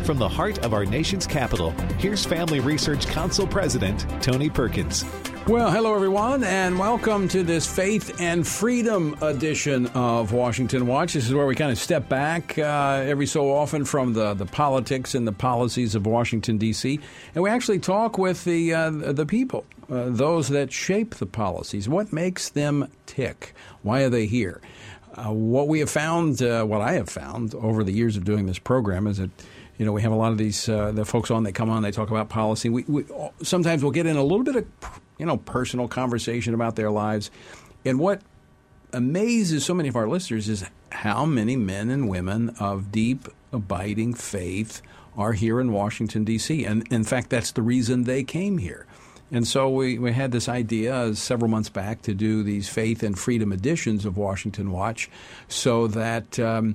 From the heart of our nation's capital, here's Family Research Council President Tony Perkins. Well, hello, everyone, and welcome to this Faith and Freedom edition of Washington Watch. This is where we kind of step back every so often from the politics and the policies of Washington, D.C., and we actually talk with the people, those that shape the policies. What makes them tick? Why are they here? What we have found, what I have found over the years of doing this program is that we have a lot of these the folks on. They come on. They talk about policy. We sometimes we'll get in a little bit of personal conversation about their lives. And what amazes so many of our listeners is how many men and women of deep, abiding faith are here in Washington, D.C. And in fact, that's the reason they came here. And so we had this idea several months back to do these Faith and Freedom editions of Washington Watch so that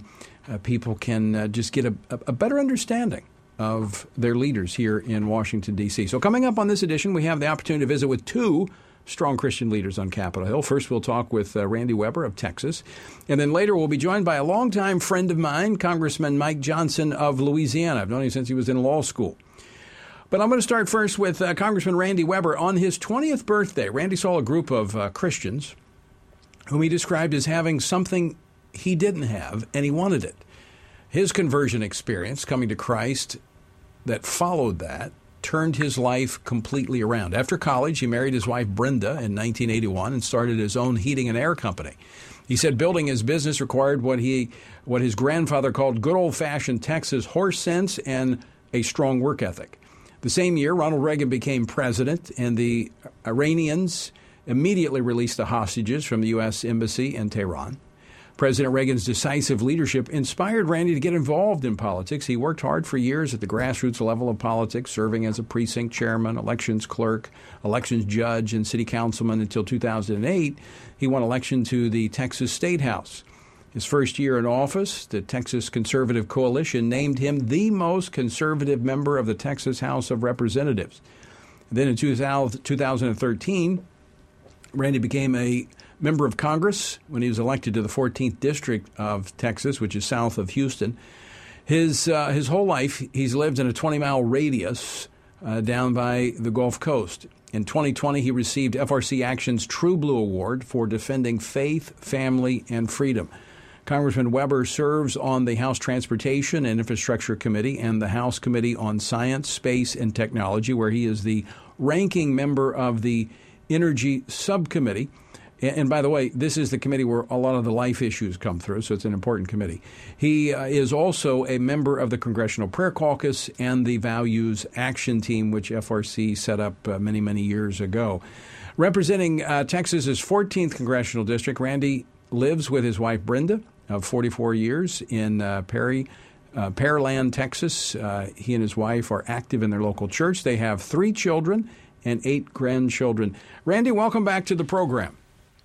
people can just get a better understanding of their leaders here in Washington, D.C. So coming up on this edition, we have the opportunity to visit with two strong Christian leaders on Capitol Hill. First, we'll talk with Randy Weber of Texas. And then later, we'll be joined by a longtime friend of mine, Congressman Mike Johnson of Louisiana. I've known him since he was in law school. But I'm going to start first with Congressman Randy Weber. On his 20th birthday, Randy saw a group of Christians whom he described as having something he didn't have, and he wanted it. His conversion experience, coming to Christ, that followed that, turned his life completely around. After college, he married his wife Brenda in 1981 and started his own heating and air company. He said building his business required what his grandfather called good old-fashioned Texas horse sense and a strong work ethic. The same year, Ronald Reagan became president, and the Iranians immediately released the hostages from the U.S. Embassy in Tehran. President Reagan's decisive leadership inspired Randy to get involved in politics. He worked hard for years at the grassroots level of politics, serving as a precinct chairman, elections clerk, elections judge, and city councilman until 2008. He won election to the Texas State House. His first year in office, the Texas Conservative Coalition named him the most conservative member of the Texas House of Representatives. Then in 2013, Randy became a member of Congress when he was elected to the 14th District of Texas, which is south of Houston. His whole life, he's lived in a 20-mile radius down by the Gulf Coast. In 2020, he received FRC Action's True Blue Award for defending faith, family, and freedom. Congressman Weber serves on the House Transportation and Infrastructure Committee and the House Committee on Science, Space, and Technology, where he is the ranking member of the Energy Subcommittee. And by the way, this is the committee where a lot of the life issues come through, so it's an important committee. He is also a member of the Congressional Prayer Caucus and the Values Action Team, which FRC set up many, many years ago. Representing Texas's 14th Congressional District, Randy lives with his wife, Brenda, of 44 years in Pearland, Texas. He and his wife are active in their local church. They have 3 children and 8 grandchildren. Randy, welcome back to the program.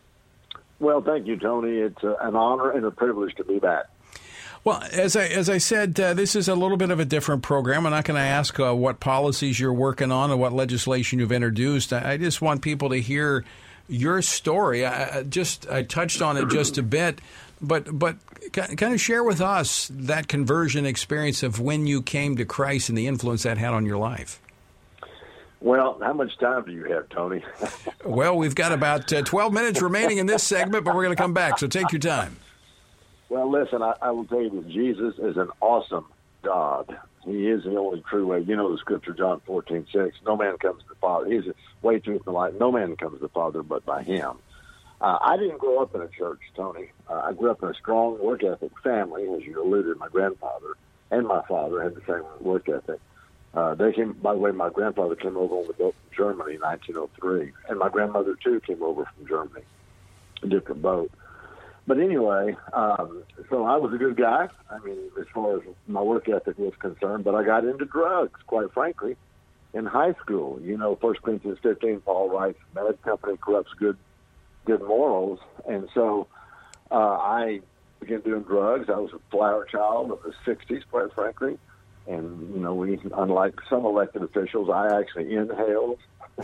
Well, thank you, Tony. It's an honor and a privilege to be back. Well, as I said, this is a little bit of a different program. I'm not going to ask what policies you're working on or what legislation you've introduced. I just want people to hear your story. I touched on it just a bit, but kind of share with us that conversion experience of when you came to Christ and the influence that had on your life. Well, how much time do you have, Tony? Well, we've got about 12 minutes remaining in this segment, but we're going to come back, so take your time. Well, listen, I will tell you that Jesus is an awesome God. He is the only true way. You know the scripture, John 14:6. No man comes to the Father. He's the way, truth, and life. No man comes to the Father but by him. I didn't grow up in a church, Tony. I grew up in a strong work ethic family, as you alluded. My grandfather and my father had the same work ethic. They came, by the way, my grandfather came over on the boat from Germany in 1903, and my grandmother, too, came over from Germany, a different boat. But anyway, so I was a good guy, I mean, as far as my work ethic was concerned, but I got into drugs, quite frankly, in high school. You know, 1 Corinthians 15, Paul writes, bad company corrupts good morals, and so I began doing drugs. I was a flower child of the 60s, quite frankly. And, you know, unlike some elected officials, I actually inhaled,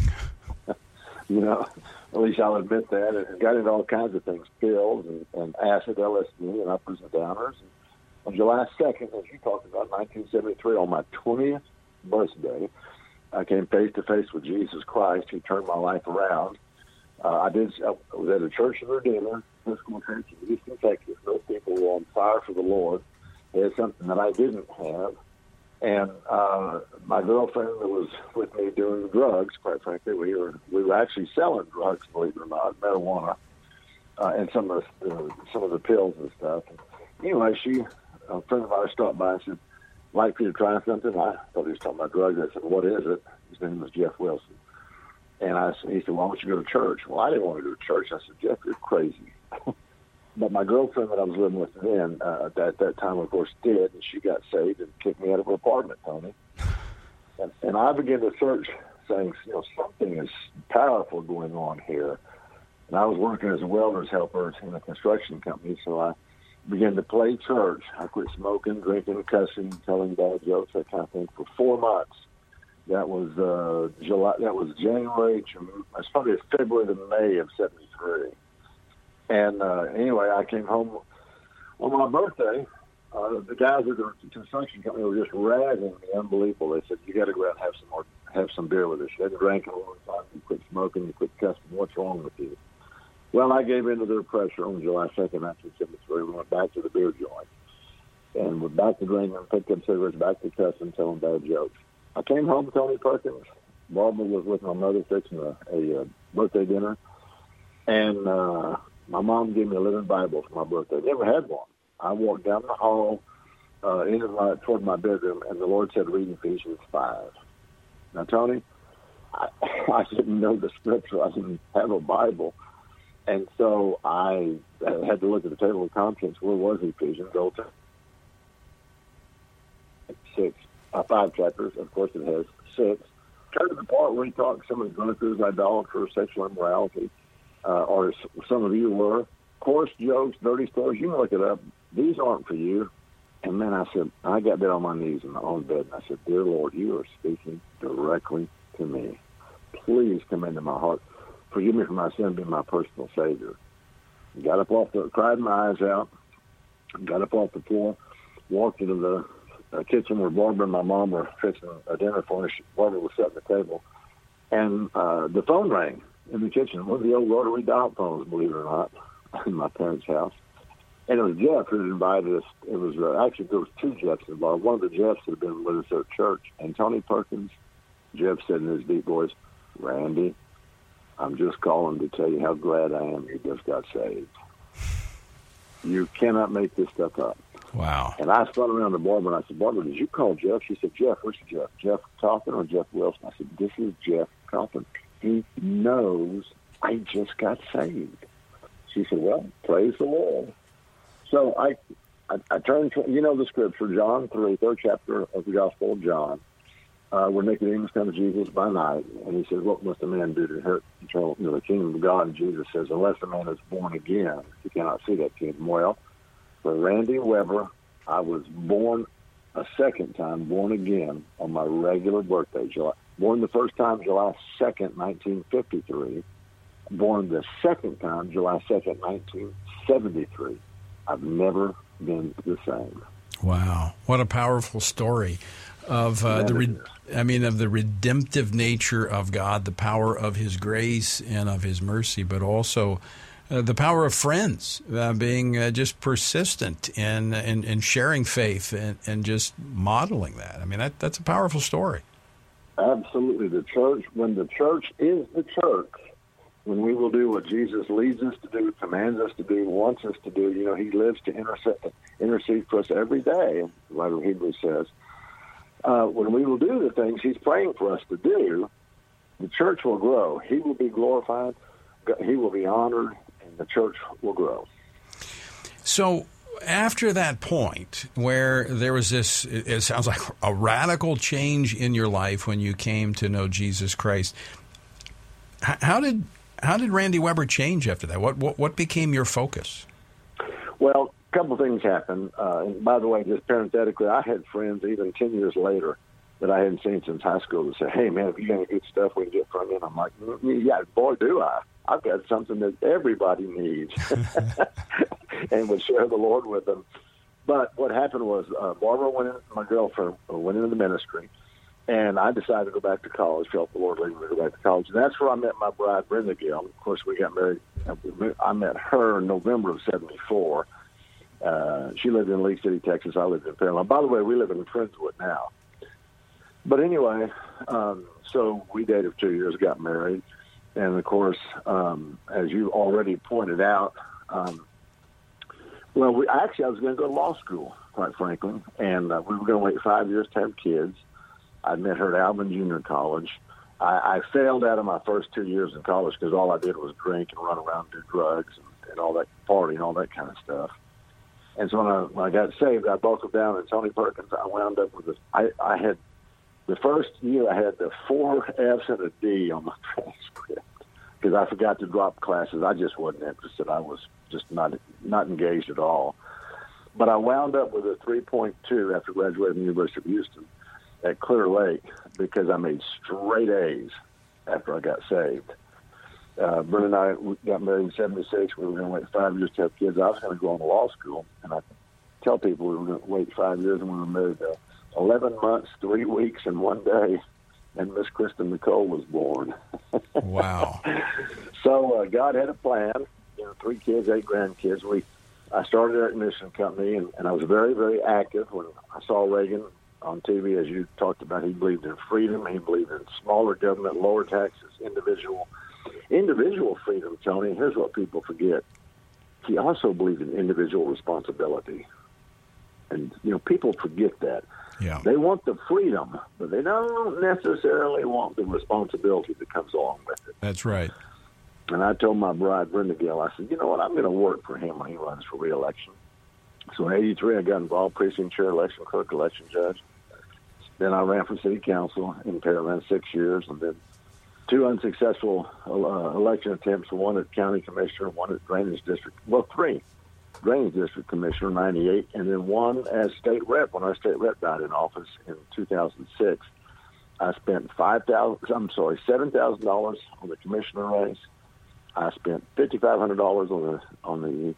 you know, at least I'll admit that, and got into all kinds of things, pills and acid, LSD, and uppers and downers. On July 2nd, as you talked about, 1973, on my 20th birthday, I came face to face with Jesus Christ, who turned my life around. I was at a Church of the Redeemer, Episcopal Church in Houston, Texas. Those people were on fire for the Lord. They had something that I didn't have. And my girlfriend that was with me doing drugs, quite frankly, we were actually selling drugs, believe it or not, marijuana, and some of the pills and stuff. And anyway, a friend of ours stopped by and said, "I'd like for you to try something." I thought he was talking about drugs. I said, "What is it?" His name was Jeff Wilson. And he said, "Why don't you go to church?" Well, I didn't want to go to church. I said, "Jeff, you're crazy." But my girlfriend that I was living with then, at that time, of course, did, and she got saved and kicked me out of her apartment, Tony. And I began to search, saying, something is powerful going on here. And I was working as a welder's helper in a construction company, so I began to play church. I quit smoking, drinking, cussing, telling bad jokes, that kind of thing, for 4 months. That was July. That was January. It's probably February to May of '73. And anyway, I came home on my birthday. The guys at the construction company were just razzing me, unbelievable. They said, "You got to go out and have some beer with us. You hadn't drank in a long time. You quit smoking. You quit cussing. What's wrong with you?" Well, I gave in to their pressure on July 2nd, 1973. We went back to the beer joint. And we're back to drinking, picked up cigarettes, back to cussing, telling bad jokes. I came home, Tony Perkins. Barbara was with my mother fixing a birthday dinner. And my mom gave me a living Bible for my birthday. Never had one. I walked down the hall toward my bedroom, and the Lord said, "Read Ephesians 5." Now, Tony, I didn't know the scripture. I didn't have a Bible. And so I had to look at the table of contents. Where was Ephesians? Old Testament. 5 chapters. Of course, it has 6. Turn to the part where he talks some of the drunkards, idolaters, sexual immorality, or some of you were. Coarse jokes, dirty stories. You can look it up. These aren't for you. And then I got down on my knees in my own bed, and I said, "Dear Lord, you are speaking directly to me. Please come into my heart. Forgive me for my sin, be my personal Savior." Cried my eyes out, got up off the floor, walked into the kitchen where Barbara and my mom were fixing a dinner for us. Barbara was setting the table, and the phone rang in the kitchen. One of the old rotary dial phones, believe it or not, in my parents' house. And it was Jeff who invited us. It was actually, there was 2 Jeffs involved. One of the Jeffs had been with us at church. And Tony Perkins, Jeff said in his deep voice, "Randy, I'm just calling to tell you how glad I am you just got saved. You cannot make this stuff up." Wow. And I spun around to Barbara, and I said, "Barbara, did you call Jeff?" She said, "Jeff, which Jeff? Jeff Coffin or Jeff Wilson?" I said, "This is Jeff Coffin. He knows I just got saved." She said, "Well, praise the Lord." So I turned to, the scripture, John 3, 3rd chapter of the Gospel of John, where Nicodemus comes to Jesus by night, and he says, "What must a man do to inherit the kingdom of God?" And Jesus says, "Unless a man is born again, he cannot see that kingdom." Well, for Randy Weber, I was born a second time, born again, on my regular birthday. Born the first time, July 2nd, 1953. Born the second time, July 2nd, 1973. I've never been the same. Wow. What a powerful story of the redemptive nature of God, the power of His grace and of His mercy, but also the power of friends, being just persistent in sharing faith and just modeling that. I mean, that's a powerful story. Absolutely. The church, when the church is the church, when we will do what Jesus leads us to do, commands us to do, wants us to do, He lives to intercede for us every day, the writer of Hebrews says. When we will do the things He's praying for us to do, the church will grow. He will be glorified, He will be honored, and the church will grow. So after that point where there was this, it sounds like a radical change in your life when you came to know Jesus Christ, how did Randy Weber change after that? What became your focus? Well, a couple of things happened. And by the way, just parenthetically, I had friends even 10 years later that I hadn't seen since high school that said, "Hey, man, have you got any good stuff we can get from you?" And I'm like, "Yeah, boy, do I. I've got something that everybody needs." And would share the Lord with them. But what happened was Barbara my girlfriend, went into the ministry, and I decided to go back to college, felt the Lord leading me to go back to college. And that's where I met my bride, Brenda Gill. Of course, we got married. I met her in November of 74. She lived in Lee City, Texas. I lived in Pearland. By the way, we live in Friendswood now. But anyway, so we dated for 2 years, got married. And, of course, as you already pointed out, I was going to go to law school, quite frankly. And we were going to wait 5 years to have kids. I met her at Alvin Junior College. I failed out of my first 2 years in college because all I did was drink and run around and do drugs and all that, party and all that kind of stuff. And so when I got saved, I buckled down at Tony Perkins. I wound up with I had the first year I had the 4 F's and a D on my transcript because I forgot to drop classes. I just wasn't interested. I was just not engaged at all. But I wound up with a 3.2 after graduating from the University of Houston at Clear Lake because I made straight A's after I got saved. Brenda and I got married in 76. We were going to wait 5 years to have kids. I was going to go on to law school, and I tell people we were going to wait 5 years, and we were married 11 months, 3 weeks, and 1 day, and Miss Kristen Nicole was born. Wow. So God had a plan, 3 kids, 8 grandkids. I started an air conditioning company, and I was very, very active when I saw Reagan on TV, as you talked about. He believed in freedom. He believed in smaller government, lower taxes, individual freedom, Tony. Here's what people forget. He also believed in individual responsibility. And, people forget that. Yeah. They want the freedom, but they don't necessarily want the responsibility that comes along with it. That's right. And I told my bride, Brenda Gill, I said, you know what, I'm going to work for him when he runs for re-election. So in 83, I got involved, precinct chair, election clerk, election judge. Then I ran for city council in Pearland 6 years, and then 2 unsuccessful election attempts, 1 at county commissioner, 1 at drainage district, 3 drainage district commissioner, 98, and then 1 as state rep. When our state rep died in office in 2006, I spent $7,000 on the commissioner race. I spent $5,500 on the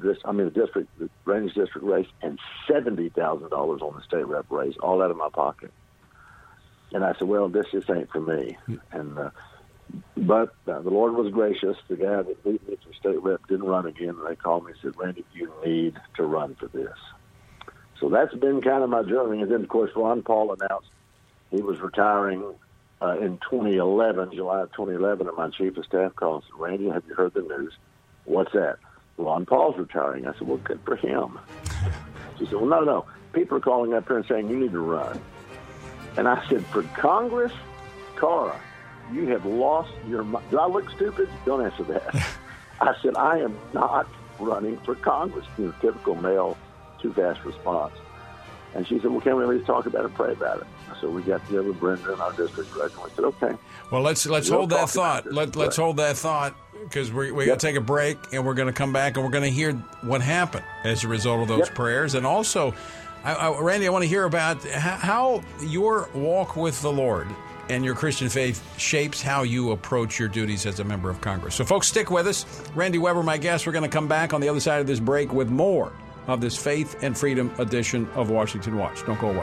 the drainage district race, and $70,000 on the state rep race, all out of my pocket. And I said, well, this just ain't for me. And but the Lord was gracious. The guy that beat me for state rep didn't run again. And they called me and said, Randy, you need to run for this. So that's been kind of my journey. And then, of course, Ron Paul announced he was retiring in 2011, July of 2011, and my chief of staff called and said, Randy, have you heard the news? What's that? Ron Paul's retiring. I said, well, good for him. She said, well, no. People are calling up here and saying you need to run. And I said, for Congress? Cara, you have lost your mind. Do I look stupid? Don't answer that. I said, I am not running for Congress. Typical male, too fast response. And she said, well, can we at least talk about it and pray about it? So we got together with Brenda and our district director. I said, okay. Well, let's hold that thought. Let's hold that thought, because we got to take a break, and we're going to come back, and we're going to hear what happened as a result of those prayers. And also, Randy, I want to hear about how your walk with the Lord and your Christian faith shapes how you approach your duties as a member of Congress. So, folks, stick with us. Randy Weber, my guest. We're going to come back on the other side of this break with more of this Faith and Freedom edition of Washington Watch. Don't go away.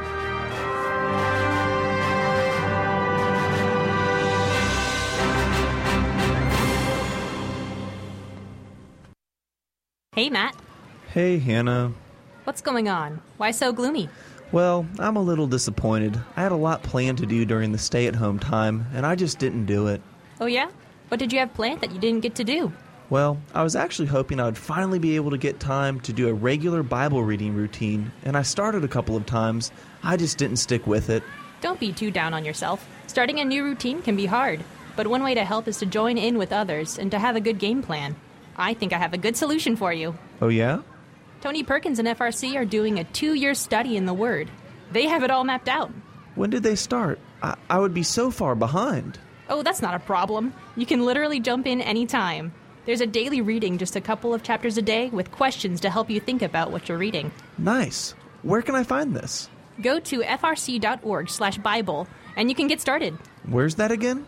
Hey, Matt. Hey, Hannah. What's going on? Why so gloomy? Well, I'm a little disappointed. I had a lot planned to do during the stay-at-home time, and I just didn't do it. Oh, yeah? What did you have planned that you didn't get to do? Well, I was actually hoping I would finally be able to get time to do a regular Bible reading routine, and I started a couple of times. I just didn't stick with it. Don't be too down on yourself. Starting a new routine can be hard, but one way to help is to join in with others and to have a good game plan. I think I have a good solution for you. Oh, yeah? Tony Perkins and FRC are doing a 2-year study in the Word. They have it all mapped out. When did they start? I would be so far behind. Oh, that's not a problem. You can literally jump in anytime. There's a daily reading, just a couple of chapters a day, with questions to help you think about what you're reading. Nice. Where can I find this? Go to frc.org/Bible, and you can get started. Where's that again?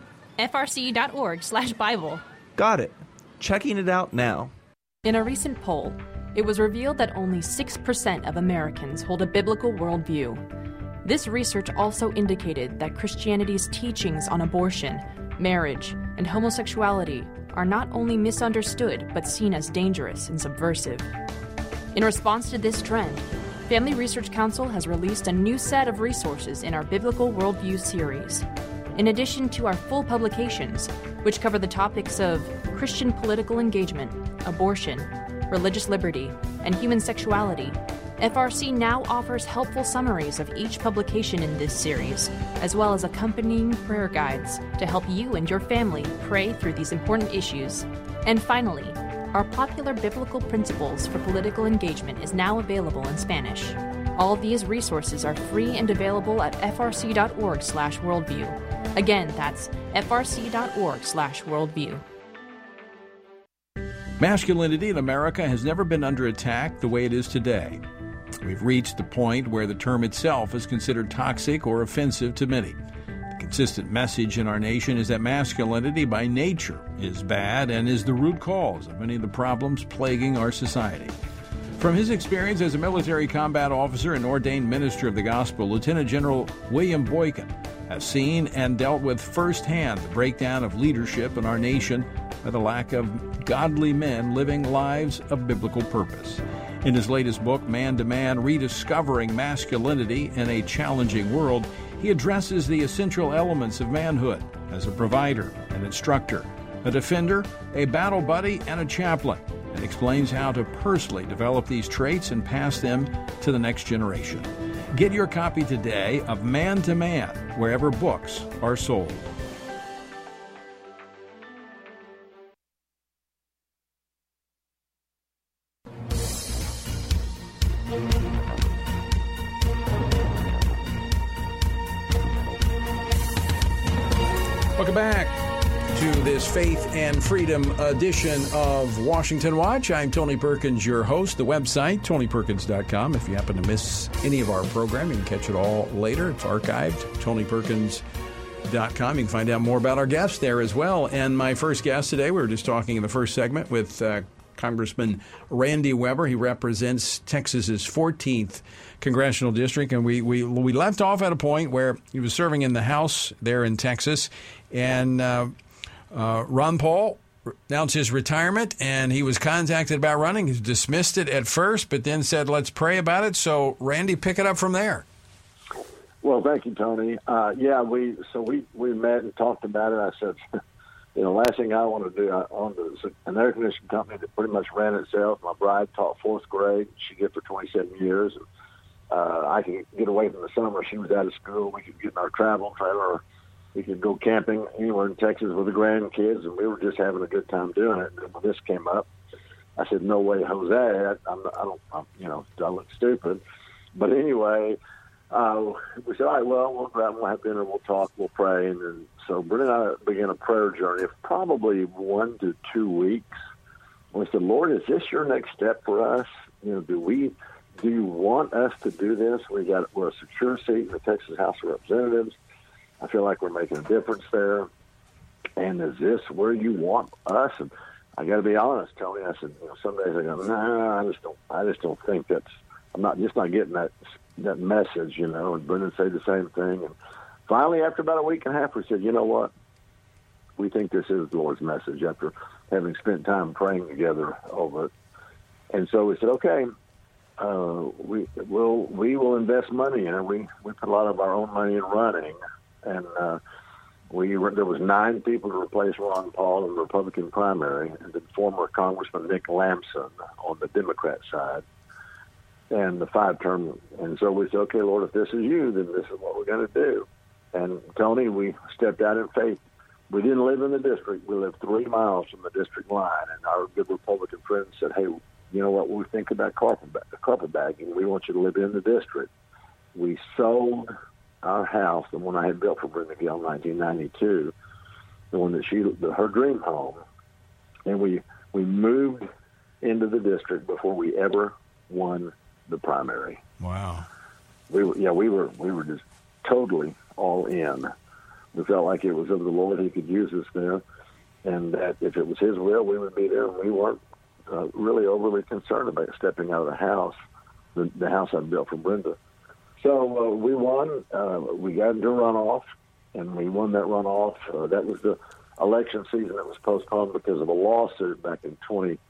frc.org/Bible. Got it. Checking it out now. In a recent poll, it was revealed that only 6% of Americans hold a biblical worldview. This research also indicated that Christianity's teachings on abortion, marriage, and homosexuality are not only misunderstood but seen as dangerous and subversive. In response to this trend, Family Research Council has released a new set of resources in our Biblical Worldview series. In addition to our full publications, which cover the topics of Christian political engagement, abortion, religious liberty, and human sexuality, FRC now offers helpful summaries of each publication in this series, as well as accompanying prayer guides to help you and your family pray through these important issues. And finally, our popular biblical principles for political engagement is now available in Spanish. All of these resources are free and available at frc.org/worldview. Again, that's frc.org/worldview. Masculinity in America has never been under attack the way it is today. We've reached the point where the term itself is considered toxic or offensive to many. The consistent message in our nation is that masculinity by nature is bad and is the root cause of many of the problems plaguing our society. From his experience as a military combat officer and ordained minister of the gospel, Lieutenant General William Boykin has seen and dealt with firsthand the breakdown of leadership in our nation by the lack of godly men living lives of biblical purpose. In his latest book, Man to Man, Rediscovering Masculinity in a Challenging World, he addresses the essential elements of manhood as a provider, an instructor, a defender, a battle buddy, and a chaplain, and explains how to personally develop these traits and pass them to the next generation. Get your copy today of Man to Man, wherever books are sold. Welcome back to this Faith and Freedom edition of Washington Watch. I'm Tony Perkins, your host. The website, TonyPerkins.com. If you happen to miss any of our program, you can catch it all later. It's archived, TonyPerkins.com. You can find out more about our guests there as well. And my first guest today, we were just talking in the first segment with Congressman Randy Weber. He represents Texas's 14th congressional district, and we left off at a point where he was serving in the House there in Texas, and Ron Paul announced his retirement, and he was contacted about running. He dismissed it at first, but then said, let's pray about it. So, Randy, pick it up from there. Well, thank you, Tony. We met and talked about it. I said, last thing I want to do, I owned an air conditioning company that pretty much ran itself. My bride taught fourth grade. She did for 27 years. And, I could get away from the summer. She was out of school. We could get in our travel trailer. We could go camping anywhere in Texas with the grandkids, and we were just having a good time doing it. And when this came up, I said, "No way, Jose! I look stupid." But anyway, we said, "All right, well, we'll go out and we'll have dinner. We'll talk. We'll pray." And then, so Britt and I began a prayer journey of probably 1 to 2 weeks. And we said, "Lord, is this your next step for us? Do you want us to do this? We're a secure seat in the Texas House of Representatives. I feel like we're making a difference there. And is this where you want us?" And I got to be honest, Tony. I said, some days I go, "No, I just don't think that's. I'm not getting that message, And Brendan said the same thing. And finally, after about a week and a half, we said, "You know what? We think this is the Lord's message." After having spent time praying together over it, and so we said, "Okay." We will invest money in it. We put a lot of our own money in running, and there was 9 people to replace Ron Paul in the Republican primary, and then former Congressman Nick Lamson on the Democrat side, and the 5-term. And so we said, "Okay, Lord, if this is you, then this is what we're going to do." And Tony, we stepped out in faith. We didn't live in the district. We lived 3 miles from the district line, and our good Republican friends said, "Hey, you know what, we think about carpetbagging. We want you to live in the district." We sold our house, the one I had built for Brenda Gill in 1992, the one that her dream home, and we moved into the district before we ever won the primary. Wow. We were just totally all in. We felt like it was of the Lord. He could use us there, and that if it was His will, we would be there. And we weren't really overly concerned about stepping out of the house, the house I built for Brenda. So we won. We got into a runoff, and we won that runoff. That was the election season that was postponed because of a lawsuit back in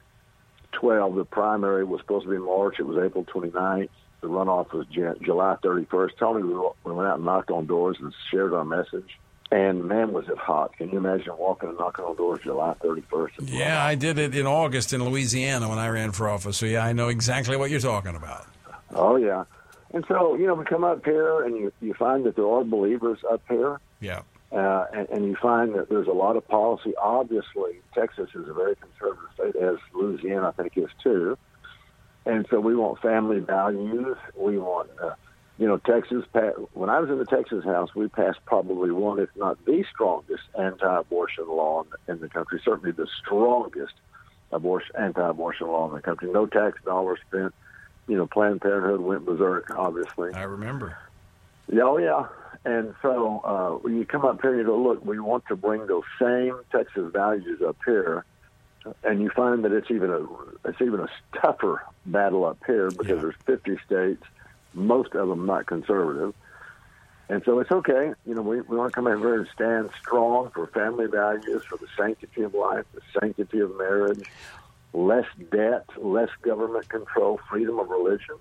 2012. The primary was supposed to be in March. It was April 29th. The runoff was July 31st. Tony, we went out and knocked on doors and shared our message. And, man, was it hot. Can you imagine walking and knocking on doors July 31st? Yeah, I did it in August in Louisiana when I ran for office. So, yeah, I know exactly what you're talking about. Oh, yeah. And so, we come up here, and you find that there are believers up here. Yeah. And you find that there's a lot of policy. Obviously, Texas is a very conservative state, as Louisiana, I think, is too. And so we want family values. We want, Texas. When I was in the Texas House, we passed probably one, if not the strongest, anti-abortion law in the country. Certainly the strongest anti-abortion law in the country. No tax dollars spent. Planned Parenthood went berserk, obviously. I remember. Oh, yeah. And so when you come up here and you go, look, we want to bring those same Texas values up here, and you find that it's even a tougher battle up here because there's 50 states, most of them not conservative. And so it's okay. We want to come in here and stand strong for family values, for the sanctity of life, the sanctity of marriage, less debt, less government control, freedom of religion,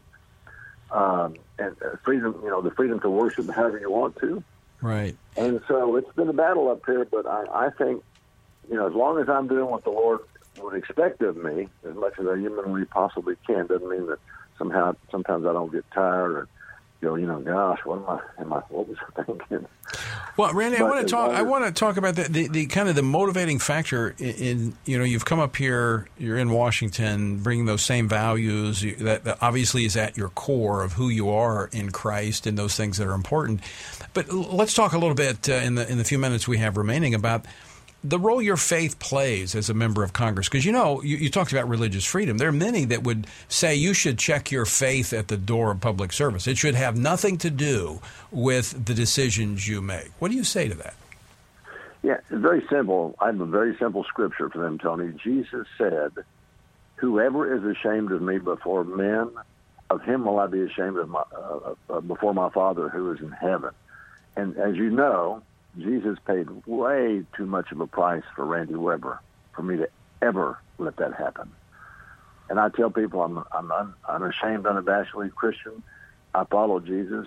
and freedom, the freedom to worship however you want to. Right. And so it's been a battle up here, but I think, as long as I'm doing what the Lord would expect of me, as much as I humanly possibly can, doesn't mean that sometimes I don't get tired or gosh, what was I thinking? Well, Randy, I want to talk about the kind of the motivating factor in you've come up here, you're in Washington, bringing those same values that obviously is at your core of who you are in Christ and those things that are important. But let's talk a little bit in the few minutes we have remaining about the role your faith plays as a member of Congress. Because, you talked about religious freedom. There are many that would say you should check your faith at the door of public service. It should have nothing to do with the decisions you make. What do you say to that? Yeah, it's very simple. I have a very simple scripture for them, Tony. Jesus said, whoever is ashamed of me before men, of him will I be ashamed of before my Father who is in heaven. And as you know, Jesus paid way too much of a price for Randy Weber for me to ever let that happen. And I tell people I'm unashamed, unabashedly Christian. I follow Jesus.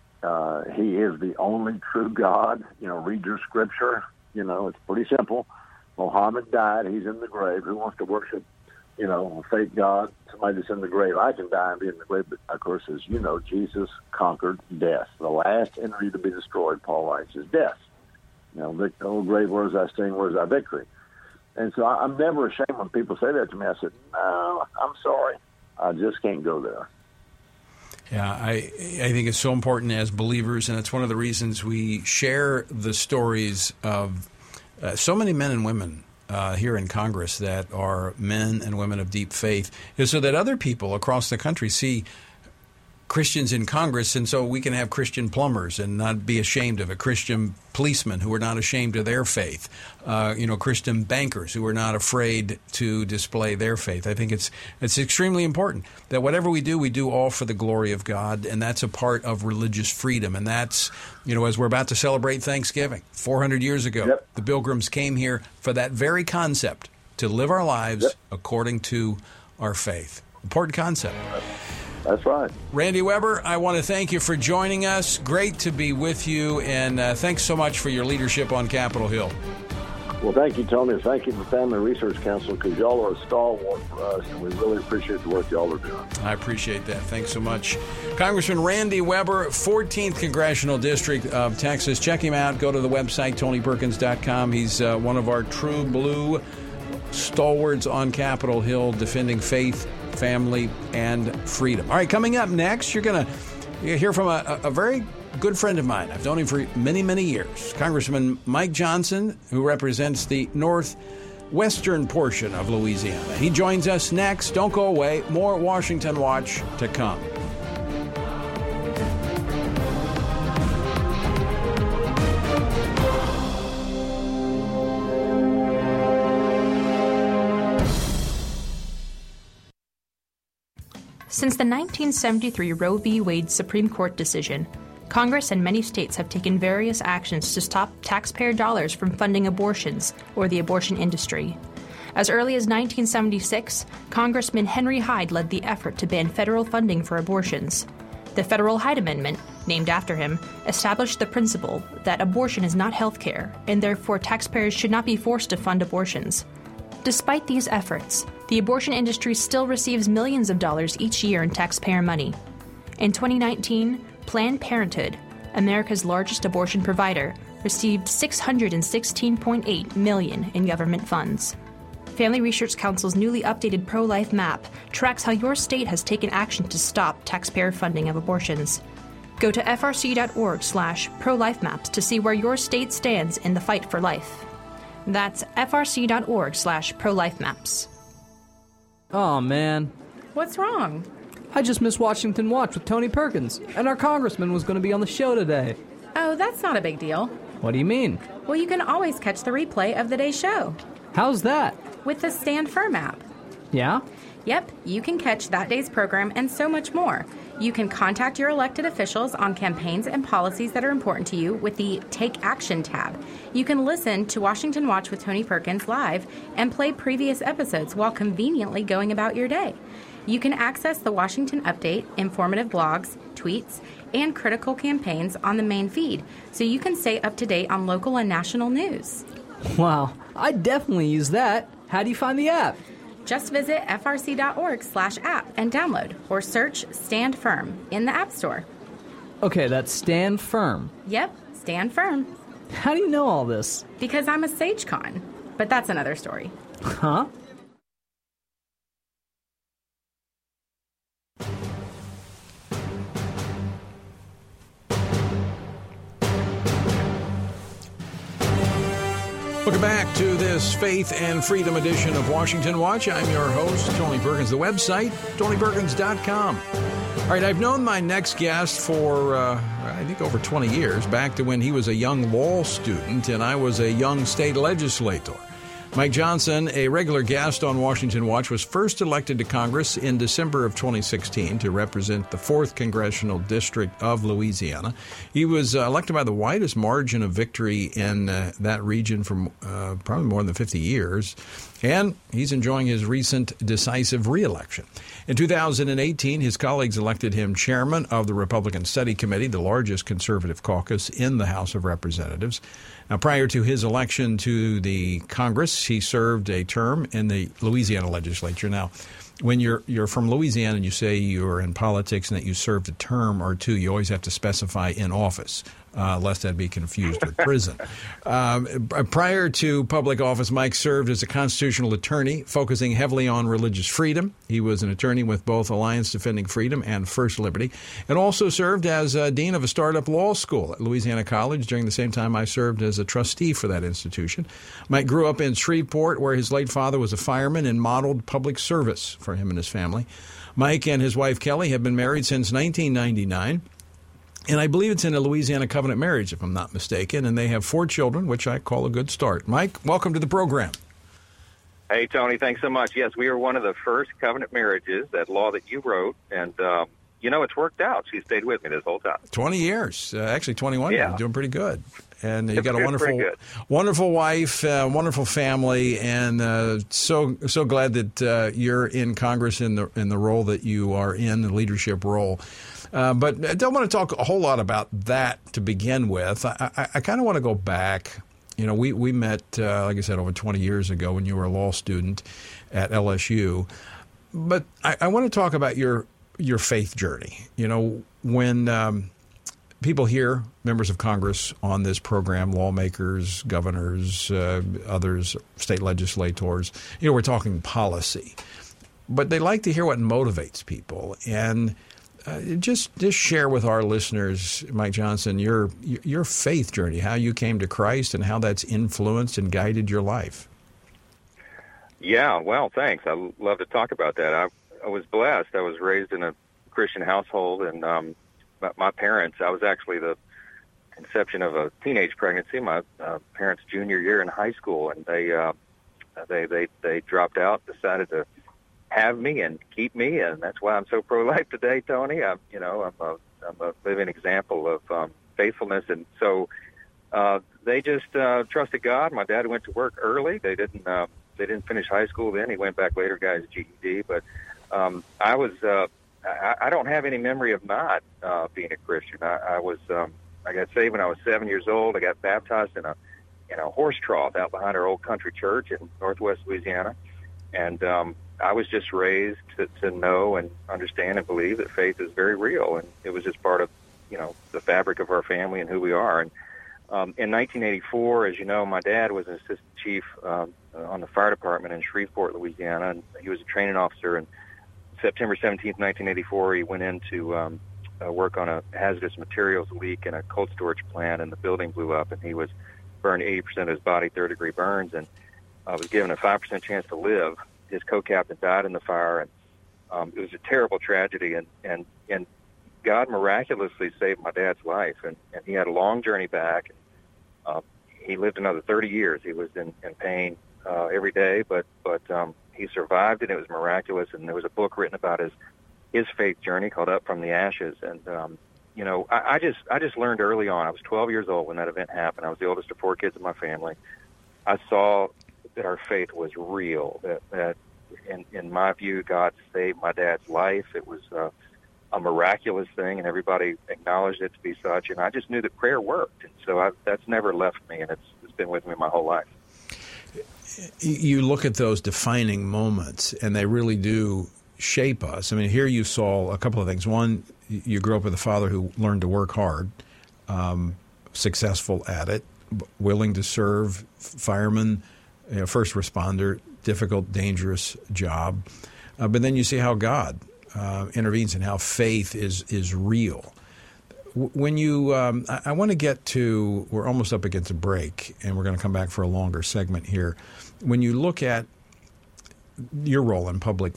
He is the only true God. Read your scripture. It's pretty simple. Muhammad died. He's in the grave. Who wants to worship, a fake God, somebody that's in the grave? I can die and be in the grave. But, of course, as you know, Jesus conquered death. The last enemy to be destroyed, Paul writes, is death. Oh, grave, where's thy sting, where's thy victory? And so I'm never ashamed when people say that to me. I said, no, I'm sorry. I just can't go there. Yeah, I think it's so important as believers, and it's one of the reasons we share the stories of so many men and women here in Congress that are men and women of deep faith, is so that other people across the country see Christians in Congress, and so we can have Christian plumbers and not be ashamed of it, Christian policemen who are not ashamed of their faith, Christian bankers who are not afraid to display their faith. I think it's extremely important that whatever we do all for the glory of God, and that's a part of religious freedom. And that's, as we're about to celebrate Thanksgiving, 400 years ago, The Pilgrims came here for that very concept, to live our lives according to our faith. Important concept. That's right. Randy Weber, I want to thank you for joining us. Great to be with you, and thanks so much for your leadership on Capitol Hill. Well, thank you, Tony. Thank you to the Family Research Council, because y'all are a stalwart for us, and we really appreciate the work y'all are doing. I appreciate that. Thanks so much. Congressman Randy Weber, 14th Congressional District of Texas. Check him out. Go to the website, TonyPerkins.com. He's one of our true blue stalwarts on Capitol Hill, defending faith, family, and freedom. All right, coming up next, you're going to hear from a very good friend of mine. I've known him for many, many years. Congressman Mike Johnson, who represents the northwestern portion of Louisiana. He joins us next. Don't go away. More Washington Watch to come. Since the 1973 Roe v. Wade Supreme Court decision, Congress and many states have taken various actions to stop taxpayer dollars from funding abortions or the abortion industry. As early as 1976, Congressman Henry Hyde led the effort to ban federal funding for abortions. The Federal Hyde Amendment, named after him, established the principle that abortion is not health care, and therefore taxpayers should not be forced to fund abortions. Despite these efforts, the abortion industry still receives millions of dollars each year in taxpayer money. In 2019, Planned Parenthood, America's largest abortion provider, received $616.8 million in government funds. Family Research Council's newly updated pro-life map tracks how your state has taken action to stop taxpayer funding of abortions. Go to frc.org/pro-life-maps to see where your state stands in the fight for life. That's frc.org/pro-life-maps. Oh, man. What's wrong? I just missed Washington Watch with Tony Perkins, and our congressman was going to be on the show today. Oh, that's not a big deal. What do you mean? Well, you can always catch the replay of the day's show. How's that? With the Stand Firm app. Yeah? Yep, you can catch that day's program and so much more. You can contact your elected officials on campaigns and policies that are important to you with the Take Action tab. You can listen to Washington Watch with Tony Perkins live and play previous episodes while conveniently going about your day. You can access the Washington Update, informative blogs, tweets, and critical campaigns on the main feed, so you can stay up to date on local and national news. Wow, I definitely use that. How do you find the app? Just visit frc.org/app and download, or search Stand Firm in the App Store. Okay, that's Stand Firm. Yep, Stand Firm. How do you know all this? Because I'm a SageCon, but that's another story. Huh? Welcome back to this Faith and Freedom edition of Washington Watch. I'm your host, Tony Perkins. The website, TonyPerkins.com. All right, I've known my next guest for, I think, over 20 years, back to when he was a young law student and I was a young state legislator. Mike Johnson, a regular guest on Washington Watch, was first elected to Congress in December of 2016 to represent the 4th Congressional District of Louisiana. He was elected by the widest margin of victory in that region for probably more than 50 years, and he's enjoying his recent decisive re-election. In 2018, his colleagues elected him chairman of the Republican Study Committee, the largest conservative caucus in the House of Representatives. Now, prior to his election to the Congress, he served a term in the Louisiana legislature. Now, when you're from Louisiana and you say you're in politics and that you served a term or two, you always have to specify in office, lest that be confused with prison. Prior to public office, Mike served as a constitutional attorney, focusing heavily on religious freedom. He was an attorney with both Alliance Defending Freedom and First Liberty, and also served as dean of a startup law school at Louisiana College during the same time I served as a trustee for that institution. Mike grew up in Shreveport, where his late father was a fireman and modeled public service for him and his family. Mike and his wife, Kelly, have been married since 1999. And I believe it's in a Louisiana covenant marriage, if I'm not mistaken. And they have 4 children, which I call a good start. Mike, welcome to the program. Hey, Tony, thanks so much. Yes, we are one of the first covenant marriages, that law that you wrote. And, it's worked out. She stayed with me this whole time. 20 years. Actually, 21 years. You're doing pretty good. And you got a wonderful wife, wonderful family, and so glad that you're in Congress in the role that you are in, the leadership role. But I don't want to talk a whole lot about that to begin with. I kind of want to go back. You know, we met, like I said, over 20 years ago when you were a law student at LSU. But I want to talk about your faith journey. You know, when people hear members of Congress on this program, lawmakers, governors, others, state legislators, we're talking policy. But they like to hear what motivates people. And just share with our listeners, Mike Johnson, your faith journey, how you came to Christ and how that's influenced and guided your life. Yeah, well, thanks. I love to talk about that. I was blessed. I was raised in a Christian household, and my parents, I was actually the conception of a teenage pregnancy, my parents' junior year in high school, and they dropped out, decided to have me and keep me, and that's why I'm so pro-life today, Tony. I'm a living example of faithfulness, and so they just trusted God. My dad went to work early. They didn't finish high school then. He went back later, got his GED. But I don't have any memory of not being a Christian. I got saved when I was 7 years old. I got baptized in a horse trough out behind our old country church in Northwest Louisiana, and I was just raised to know and understand and believe that faith is very real, and it was just part of the fabric of our family and who we are. And in 1984, as you know, my dad was an assistant chief on the fire department in Shreveport, Louisiana, and he was a training officer. And September 17th, 1984, he went in to work on a hazardous materials leak in a cold storage plant, and the building blew up, and he was burned 80% of his body, third-degree burns, and was given a 5% chance to live. His co-captain died in the fire, and it was a terrible tragedy, and God miraculously saved my dad's life, and he had a long journey back. He lived another 30 years. He was in pain every day, but he survived, and it was miraculous. And there was a book written about his faith journey called Up from the Ashes. And I just learned early on. I was 12 years old when that event happened. I was the oldest of 4 kids in my family. I saw that our faith was real. That in my view, God saved my dad's life. It was a miraculous thing, and everybody acknowledged it to be such. And I just knew that prayer worked, and so that's never left me, and it's been with me my whole life. You look at those defining moments, and they really do shape us. I mean, here you saw a couple of things. One, you grew up with a father who learned to work hard, successful at it, willing to serve, fireman, first responder, difficult, dangerous job. But then you see how God intervenes and how faith is real. When you, I want to get to, we're almost up against a break, and we're going to come back for a longer segment here. When you look at your role in public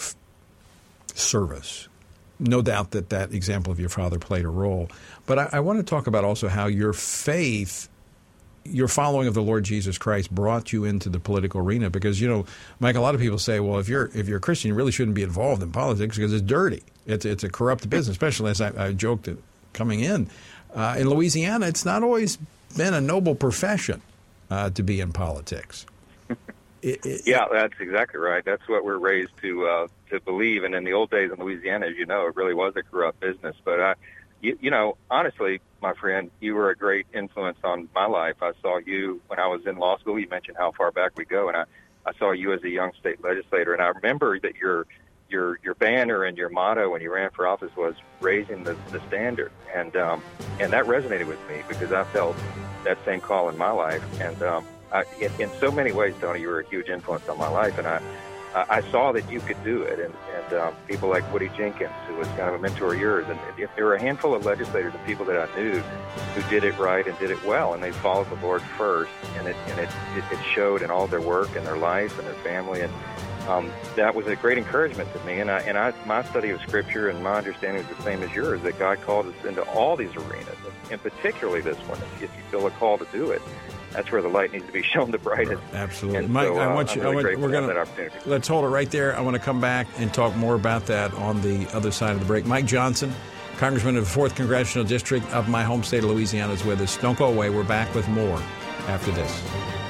service, no doubt that example of your father played a role. But I want to talk about also how your faith, your following of the Lord Jesus Christ brought you into the political arena. Because, Mike, a lot of people say, well, if you're a Christian, you really shouldn't be involved in politics because it's dirty. It's a corrupt business, especially as I joked coming in. In Louisiana, it's not always been a noble profession to be in politics. Yeah, that's exactly right. That's what we're raised to believe. And in the old days in Louisiana, as you know, it really was a corrupt business. But, honestly, my friend, you were a great influence on my life. I saw you when I was in law school. You mentioned how far back we go, and I saw you as a young state legislator. And I remember that your banner and your motto when you ran for office was raising the standard. And that resonated with me because I felt that same call in my life. And in so many ways, Tony, you were a huge influence on my life, and I saw that you could do it. And people like Woody Jenkins, who was kind of a mentor of yours, and there were a handful of legislators and people that I knew who did it right and did it well, and they followed the Lord first, and it showed in all their work and their life and their family, and that was a great encouragement to me. And my study of Scripture and my understanding is the same as yours, that God called us into all these arenas, and particularly this one. If you feel a call to do it, that's where the light needs to be shown the brightest. Absolutely. And Mike, so, let's hold it right there. I want to come back and talk more about that on the other side of the break. Mike Johnson, Congressman of the 4th Congressional District of my home state of Louisiana, is with us. Don't go away. We're back with more after this.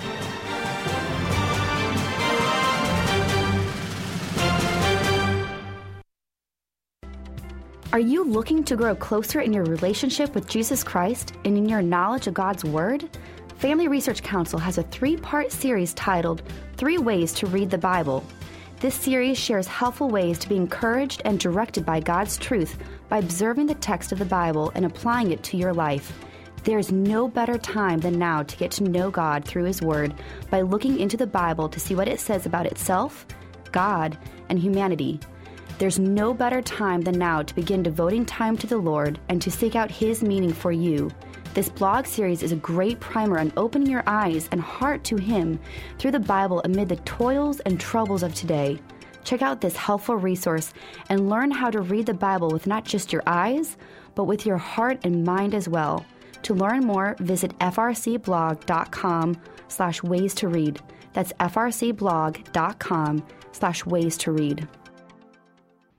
Are you looking to grow closer in your relationship with Jesus Christ and in your knowledge of God's Word? Family Research Council has a 3-part series titled 3 Ways to Read the Bible. This series shares helpful ways to be encouraged and directed by God's truth by observing the text of the Bible and applying it to your life. There's no better time than now to get to know God through His Word by looking into the Bible to see what it says about itself, God, and humanity. There's no better time than now to begin devoting time to the Lord and to seek out His meaning for you. This blog series is a great primer on opening your eyes and heart to Him through the Bible amid the toils and troubles of today. Check out this helpful resource and learn how to read the Bible with not just your eyes, but with your heart and mind as well. To learn more, visit frcblog.com/ways to read. That's frcblog.com/ways to read.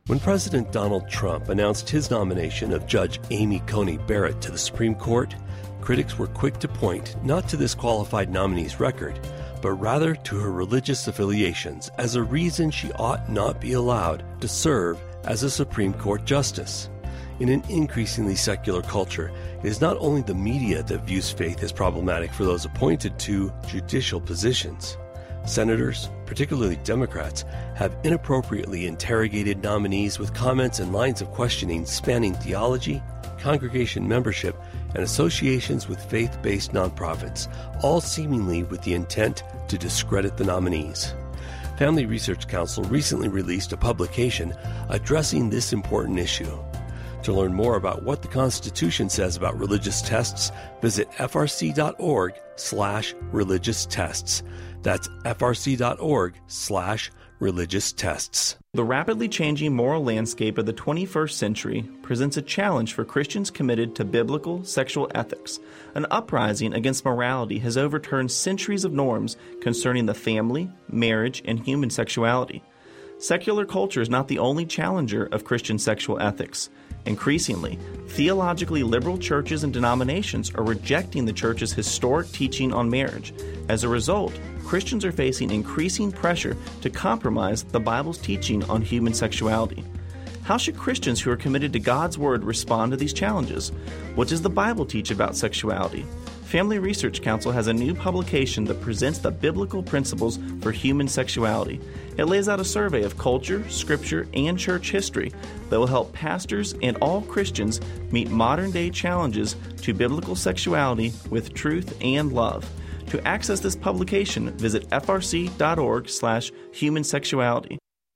When President Donald Trump announced his nomination of Judge Amy Coney Barrett to the Supreme Court, critics were quick to point not to this qualified nominee's record, but rather to her religious affiliations as a reason she ought not be allowed to serve as a Supreme Court justice. In an increasingly secular culture, it is not only the media that views faith as problematic for those appointed to judicial positions. Senators, particularly Democrats, have inappropriately interrogated nominees with comments and lines of questioning spanning theology, congregation membership, and associations with faith-based nonprofits, all seemingly with the intent to discredit the nominees. Family Research Council recently released a publication addressing this important issue. To learn more about what the Constitution says about religious tests, visit frc.org/religious tests. That's frc.org/religious tests. The rapidly changing moral landscape of the 21st century presents a challenge for Christians committed to biblical sexual ethics. An uprising against morality has overturned centuries of norms concerning the family, marriage, and human sexuality. Secular culture is not the only challenger of Christian sexual ethics. Increasingly, theologically liberal churches and denominations are rejecting the church's historic teaching on marriage. As a result, Christians are facing increasing pressure to compromise the Bible's teaching on human sexuality. How should Christians who are committed to God's Word respond to these challenges? What does the Bible teach about sexuality? Family Research Council has a new publication that presents the biblical principles for human sexuality. It lays out a survey of culture, scripture, and church history that will help pastors and all Christians meet modern-day challenges to biblical sexuality with truth and love. To access this publication, visit frc.org/human-sexuality.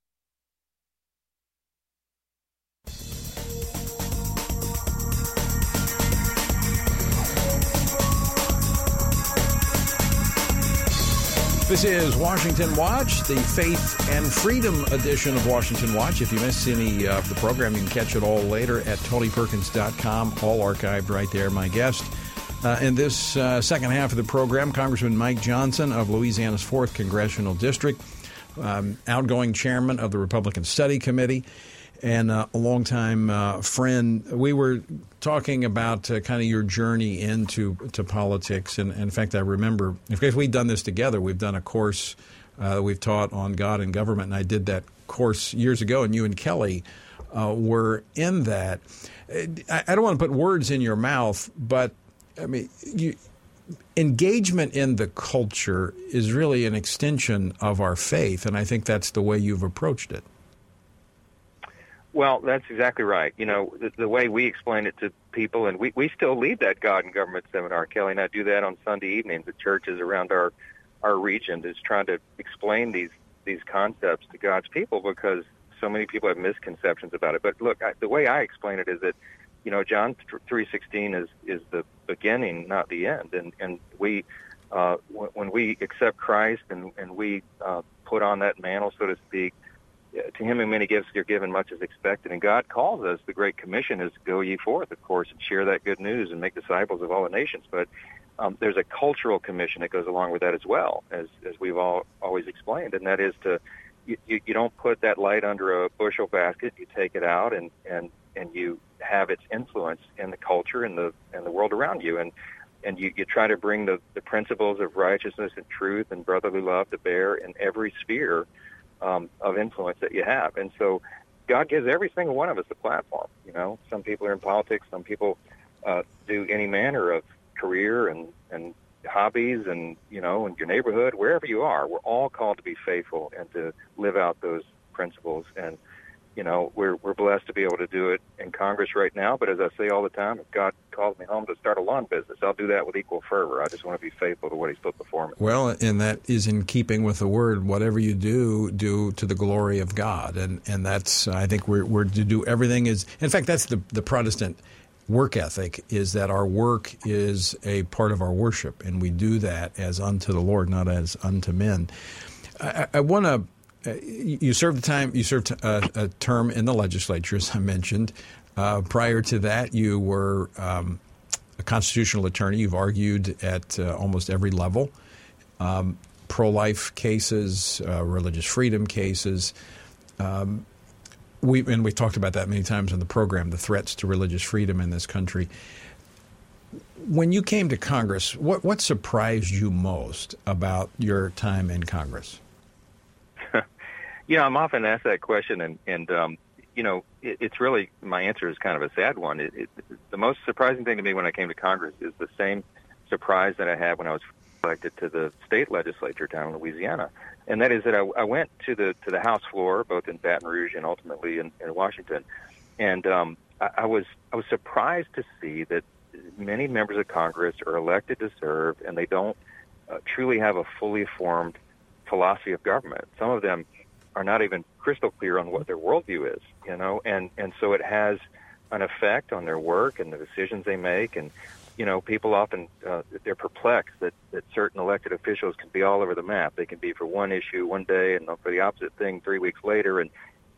This is Washington Watch, the Faith and Freedom edition of Washington Watch. If you missed any of the program, you can catch it all later at TonyPerkins.com, all archived right there. My guest in this second half of the program, Congressman Mike Johnson of Louisiana's 4th Congressional District, outgoing chairman of the Republican Study Committee, and a longtime friend. We were talking about kind of your journey into politics. And in fact, I remember, if we've done this together, we've done a course we've taught on God and government, and I did that course years ago, and you and Kelly were in that. I don't want to put words in your mouth, but, I mean, engagement in the culture is really an extension of our faith, and I think that's the way you've approached it. Well, that's exactly right. You know, the way we explain it to people, and we still lead that God and government seminar. Kelly and I do that on Sunday evenings at churches around our region, is trying to explain these concepts to God's people, because so many people have misconceptions about it. But look, the way I explain it is that, you know, John 3:16 is the beginning, not the end. And we when we accept Christ and we put on that mantle, so to speak, to him whom many gifts are given, much is expected. And God calls us, the Great Commission is go ye forth, of course, and share that good news and make disciples of all the nations. But there's a cultural commission that goes along with that as well, as we've always explained, and that is to you don't put that light under a bushel basket. You take it out and you have its influence in the culture and the world around you, and you try to bring the principles of righteousness and truth and brotherly love to bear in every sphere of influence that you have. And so God gives every single one of us a platform. You know, some people are in politics, some people do any manner of career and hobbies, and, you know, in your neighborhood, wherever you are, we're all called to be faithful and to live out those principles. And, you know, we're blessed to be able to do it in Congress right now. But as I say all the time, if God calls me home to start a lawn business, I'll do that with equal fervor. I just want to be faithful to what he's put before me. Well, and that is in keeping with the word. Whatever you do to the glory of God. And that's, I think we're to do everything is, in fact, that's the Protestant work ethic, is that our work is a part of our worship, and we do that as unto the Lord, not as unto men. I want to. You served a term in the legislature, as I mentioned. Prior to that, you were a constitutional attorney. You've argued at almost every level, pro-life cases, religious freedom cases. We've talked about that many times on the program, the threats to religious freedom in this country. When you came to Congress, what surprised you most about your time in Congress? I'm often asked that question, and it's really, my answer is kind of a sad one. The most surprising thing to me when I came to Congress is the same surprise that I had when I was elected to the state legislature down in Louisiana, and that is that I went to the House floor, both in Baton Rouge and ultimately in Washington, and I was surprised to see that many members of Congress are elected to serve, and they don't truly have a fully formed philosophy of government. Some of them are not even crystal clear on what their worldview is, and so it has an effect on their work and the decisions they make. And, people often, they're perplexed that certain elected officials can be all over the map. They can be for one issue one day and for the opposite thing 3 weeks later. And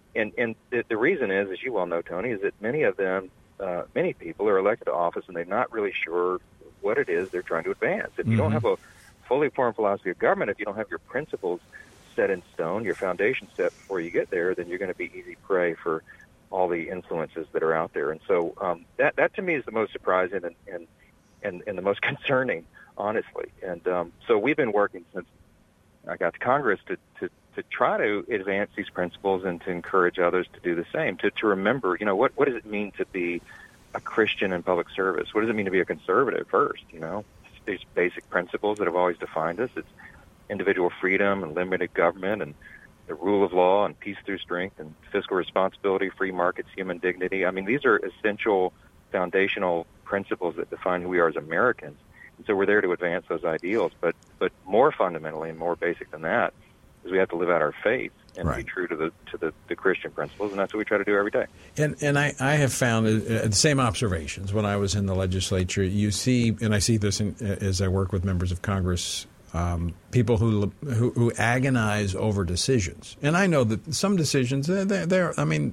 the reason is, as you well know, Tony, is that many of them, many people are elected to office and they're not really sure what it is they're trying to advance. If you don't have a fully formed philosophy of government, if you don't have your principles set in stone, your foundation set before you get there, then you're going to be easy prey for all the influences that are out there. And so that to me is the most surprising and the most concerning, honestly. And so we've been working since I got to Congress to try to advance these principles and to encourage others to do the same, to remember, what does it mean to be a Christian in public service? What does it mean to be a conservative first? These basic principles that have always defined us. It's individual freedom and limited government and the rule of law and peace through strength and fiscal responsibility, free markets, human dignity. I mean, these are essential foundational principles that define who we are as Americans. And so we're there to advance those ideals. But more fundamentally and more basic than that is we have to live out our faith and be true to the Christian principles, and that's what we try to do every day. And I have found the same observations when I was in the legislature. You see, and I see this as I work with members of Congress, people who agonize over decisions. And I know that some decisions, there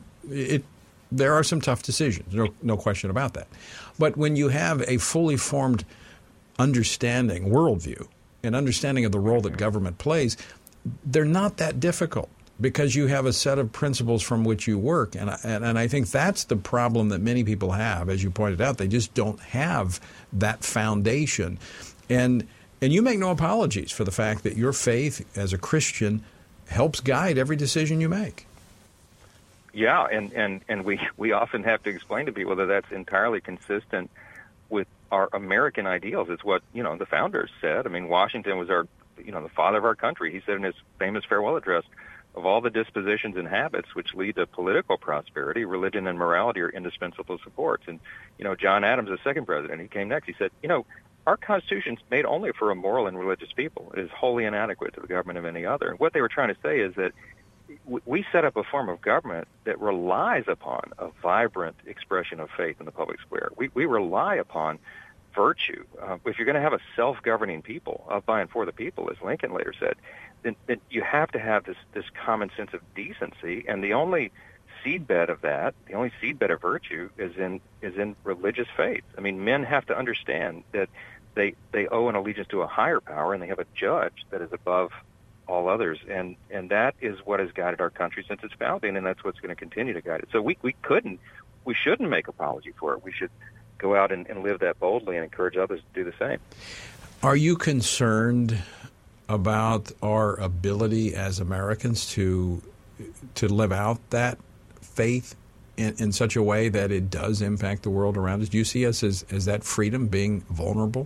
are some tough decisions, no question about that. But when you have a fully formed understanding, worldview, and understanding of the role that government plays, they're not that difficult because you have a set of principles from which you work. And I think that's the problem that many people have. As you pointed out, they just don't have that foundation. And you make no apologies for the fact that your faith as a Christian helps guide every decision you make. Yeah, and we often have to explain to people that that's entirely consistent with our American ideals. It's what, the founders said. I mean, Washington was the father of our country. He said in his famous farewell address, of all the dispositions and habits which lead to political prosperity, religion and morality are indispensable supports. And, John Adams, the second president, he came next. He said, our Constitution's made only for a moral and religious people. It is wholly inadequate to the government of any other. And what they were trying to say is that we set up a form of government that relies upon a vibrant expression of faith in the public square. We rely upon virtue. If you're going to have a self-governing people, of, by, and for the people, as Lincoln later said, then you have to have this common sense of decency. And the only seedbed of that, the only seedbed of virtue, is in religious faith. I mean, men have to understand that they owe an allegiance to a higher power, and they have a judge that is above all others, and that is what has guided our country since its founding, and that's what's going to continue to guide it. So we shouldn't make apology for it. We should go out and live that boldly and encourage others to do the same. Are you concerned about our ability as Americans to live out that faith in such a way that it does impact the world around us? Do you see us as that freedom being vulnerable?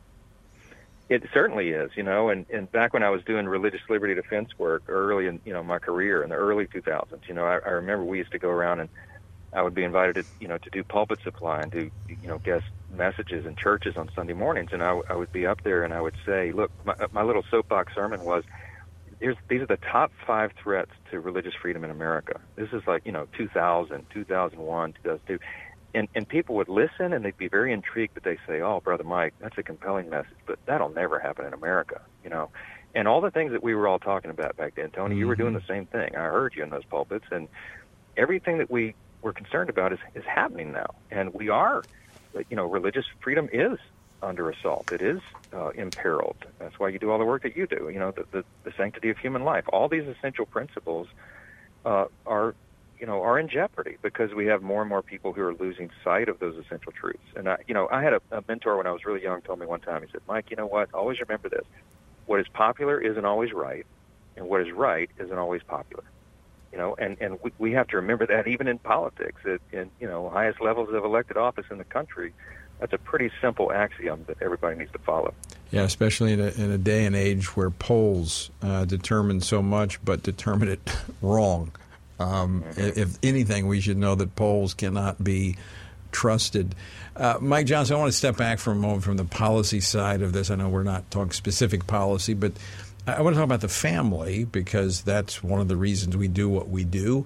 It certainly is, and back when I was doing religious liberty defense work early in, my career in the early 2000s, I remember we used to go around and I would be invited to do pulpit supply and do, guest messages in churches on Sunday mornings. And I would be up there and I would say, look, my little soapbox sermon was, these are the top 5 threats to religious freedom in America. This is like, 2000, 2001, 2002. And people would listen, and they'd be very intrigued, but they say, oh, Brother Mike, that's a compelling message, but that'll never happen in America, And all the things that we were all talking about back then, Tony, you were doing the same thing. I heard you in those pulpits, and everything that we were concerned about is happening now. And we are, religious freedom is under assault. It is imperiled. That's why you do all the work that you do, the sanctity of human life. All these essential principles are are in jeopardy because we have more and more people who are losing sight of those essential truths. And I had a mentor when I was really young told me one time, he said, Mike, you know what? Always remember this. What is popular isn't always right, and what is right isn't always popular. And we have to remember that even in politics, in highest levels of elected office in the country, that's a pretty simple axiom that everybody needs to follow. Yeah, especially in a day and age where polls determine so much, but determine it wrong. If anything, we should know that polls cannot be trusted. Mike Johnson, I want to step back for a moment from the policy side of this. I know we're not talking specific policy, but I want to talk about the family, because that's one of the reasons we do what we do,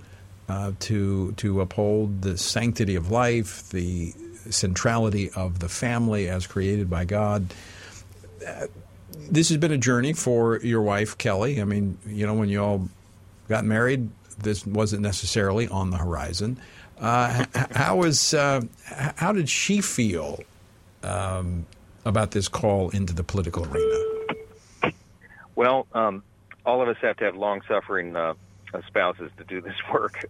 to uphold the sanctity of life, the centrality of the family as created by God. This has been a journey for your wife, Kelly. I mean, when you all got married, this wasn't necessarily on the horizon. How did she feel about this call into the political arena? Well, all of us have to have long-suffering spouses to do this work.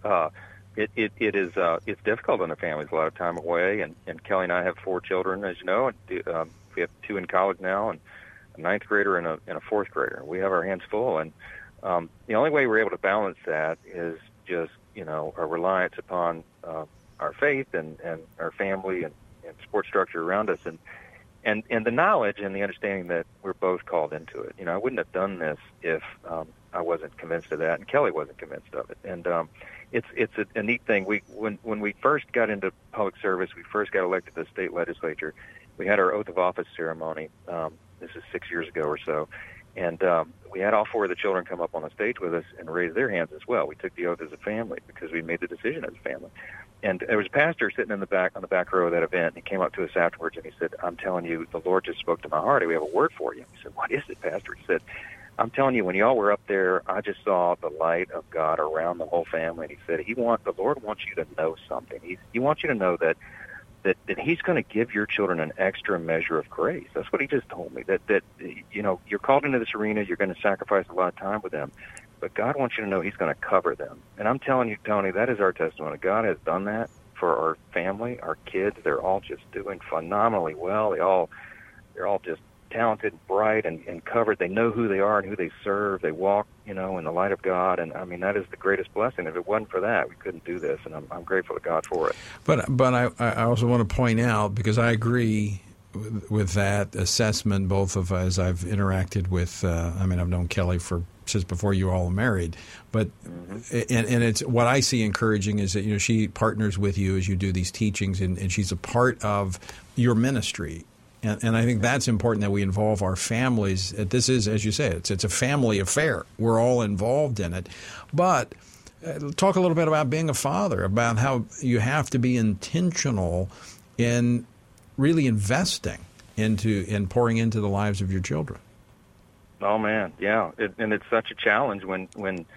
It's difficult on the families, a lot of time away, and Kelly and I have 4 children, as you know, and we have 2 in college now, and a 9th grader and a 4th grader. We have our hands full, and the only way we're able to balance that is just a reliance upon our faith and our family and support structure around us, and the knowledge and the understanding that we're both called into it. I wouldn't have done this if I wasn't convinced of that, and Kelly wasn't convinced of it. And it's a neat thing. When we first got into public service, we first got elected to the state legislature. We had our oath of office ceremony. This is 6 years ago or so, and we had all 4 of the children come up on the stage with us and raise their hands as well. We took the oath as a family because we made the decision as a family. And there was a pastor sitting on the back row of that event, and he came up to us afterwards, and he said, I'm telling you, the Lord just spoke to my heart. We have a word for you. We said, what is it, Pastor? He said, I'm telling you, when y'all were up there, I just saw the light of God around the whole family. And he said, the Lord wants you to know something. He wants you to know that He's going to give your children an extra measure of grace. That's what He just told me, that you're called into this arena, you're going to sacrifice a lot of time with them, but God wants you to know He's going to cover them. And I'm telling you, Tony, that is our testimony. God has done that for our family, our kids. They're all just doing phenomenally well. They're all just talented, bright, and covered. They know who they are and who they serve. They walk, in the light of God. And I mean, that is the greatest blessing. If it wasn't for that, we couldn't do this. And I'm grateful to God for it. But I also want to point out, because I agree with that assessment, both of as I've interacted with, I've known Kelly since before you all married, but and it's what I see encouraging is that she partners with you as you do these teachings, and she's a part of your ministry. And I think that's important, that we involve our families. This is, as you say, it's a family affair. We're all involved in it. But talk a little bit about being a father, about how you have to be intentional in really investing in pouring into the lives of your children. Oh, man, yeah. And it's such a challenge when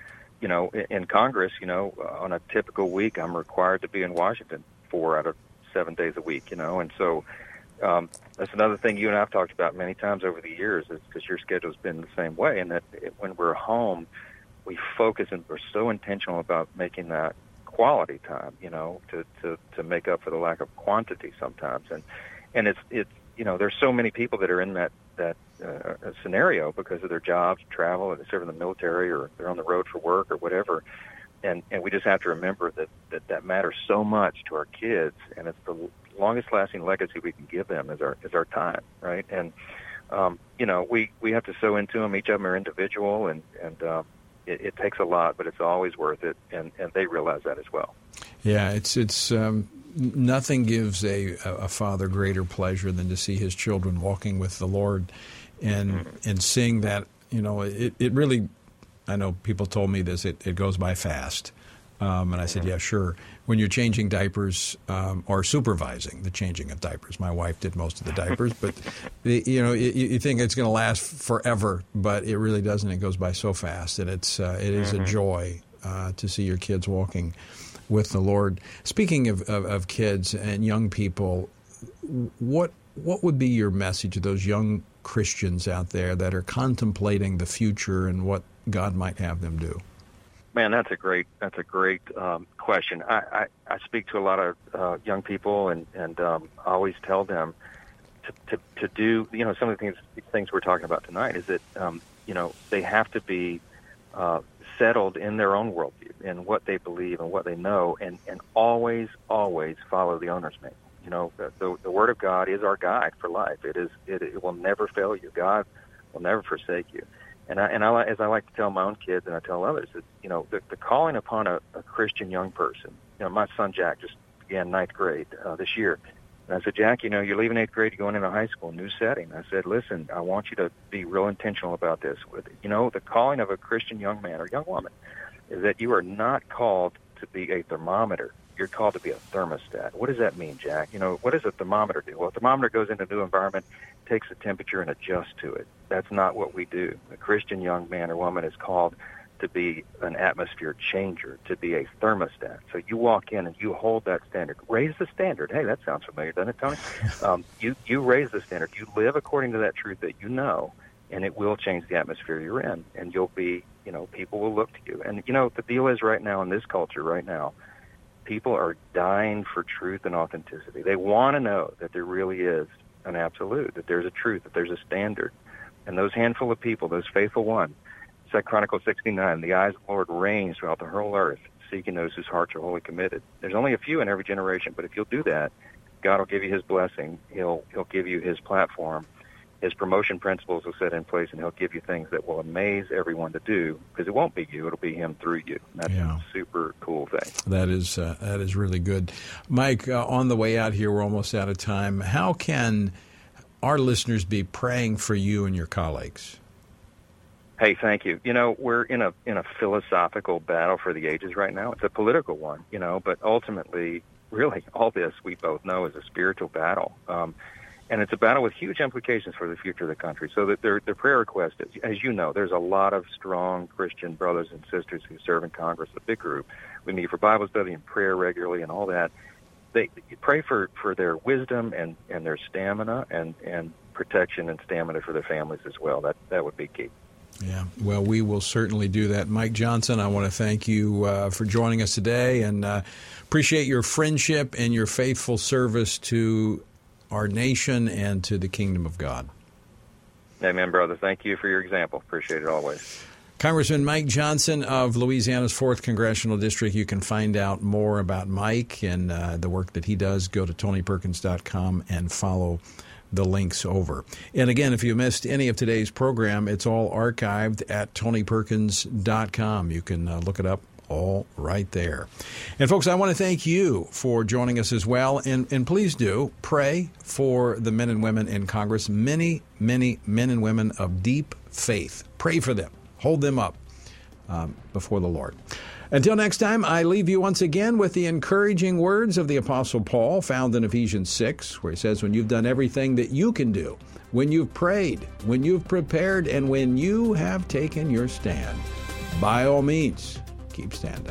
in Congress, on a typical week, I'm required to be in Washington 4 out of 7 days a week, and so that's another thing you and I have talked about many times over the years, is because your schedule's been the same way, and that when we're home, we focus and we're so intentional about making that quality time, to make up for the lack of quantity sometimes. And it's there's so many people that are in that scenario because of their jobs, travel, or they serve in the military, or they're on the road for work or whatever. And we just have to remember that matters so much to our kids, and it's the longest lasting legacy we can give them is our time, right? And we have to sow into them. Each of them are individual, and it takes a lot, but it's always worth it, and they realize that as well. Yeah, it's nothing gives a father greater pleasure than to see his children walking with the Lord, and seeing that it really. I know people told me this. It goes by fast. And I said, yeah, sure. When you're changing diapers or supervising the changing of diapers, my wife did most of the diapers, but you think it's going to last forever, but it really doesn't. It goes by so fast, and it is a joy to see your kids walking with the Lord. Speaking of kids and young people, what would be your message to those young Christians out there that are contemplating the future and what God might have them do? Man, that's a great question. I speak to a lot of young people, and I always tell them to do, some of the things we're talking about tonight is that, they have to be settled in their own worldview and what they believe and what they know, and always follow the owner's manual. The Word of God is our guide for life. It will never fail you. God will never forsake you. And as I like to tell my own kids, and I tell others, that the calling upon a Christian young person. My son Jack just began 9th grade this year, and I said, Jack, you're leaving 8th grade, you're going into high school, new setting. I said, listen, I want you to be real intentional about this. The calling of a Christian young man or young woman is that you are not called to be a thermometer. You're called to be a thermostat. What does that mean, Jack? What does a thermometer do? Well, a thermometer goes into a new environment, takes the temperature, and adjusts to it. That's not what we do. A Christian young man or woman is called to be an atmosphere changer, to be a thermostat. So you walk in and you hold that standard. Raise the standard. Hey, that sounds familiar, doesn't it, Tony? You raise the standard. You live according to that truth that you know, and it will change the atmosphere you're in. And you'll be, people will look to you. And, the deal is right now in this culture right now, people are dying for truth and authenticity. They want to know that there really is an absolute, that there's a truth, that there's a standard. And those handful of people, those faithful ones, 2 Chronicles 69, the eyes of the Lord reigns throughout the whole earth, seeking those whose hearts are wholly committed. There's only a few in every generation, but if you'll do that, God will give you his blessing. He'll give you his platform. His promotion principles will set in place, and he'll give you things that will amaze everyone to do, because it won't be you, it'll be him through you. And that's a super cool thing. That is really good. Mike, on the way out here, we're almost out of time. How can our listeners be praying for you and your colleagues? Hey, thank you. We're in a philosophical battle for the ages right now. It's a political one, but ultimately, really, all this we both know is a spiritual battle. And it's a battle with huge implications for the future of the country. So that their prayer request, as you know, there's a lot of strong Christian brothers and sisters who serve in Congress, a big group. We meet for Bible study and prayer regularly and all that. They pray for their wisdom and their stamina and protection and stamina for their families as well. That would be key. Yeah, well, we will certainly do that. Mike Johnson, I want to thank you for joining us today, and appreciate your friendship and your faithful service to our nation and to the kingdom of God. Amen, brother. Thank you for your example. Appreciate it always. Congressman Mike Johnson of Louisiana's 4th Congressional District. You can find out more about Mike and the work that he does. Go to TonyPerkins.com and follow the links over. And again, if you missed any of today's program, it's all archived at TonyPerkins.com. You can look it up all right there. And folks, I want to thank you for joining us as well. And please do pray for the men and women in Congress. Many, many men and women of deep faith. Pray for them. Hold them up before the Lord. Until next time, I leave you once again with the encouraging words of the Apostle Paul found in Ephesians 6, where he says, when you've done everything that you can do, when you've prayed, when you've prepared, and when you have taken your stand, by all means, keep standing.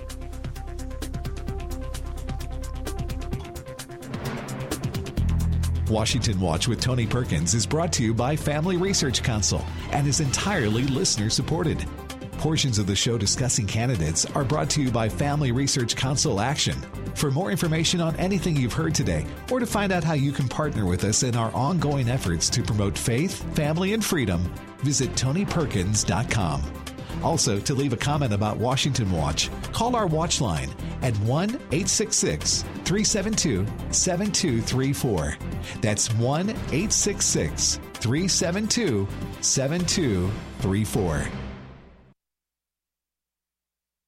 Washington Watch with Tony Perkins is brought to you by Family Research Council and is entirely listener-supported. Portions of the show discussing candidates are brought to you by Family Research Council Action. For more information on anything you've heard today, or to find out how you can partner with us in our ongoing efforts to promote faith, family, and freedom, visit TonyPerkins.com. Also, to leave a comment about Washington Watch, call our watch line at 1-866-372-7234. That's 1-866-372-7234.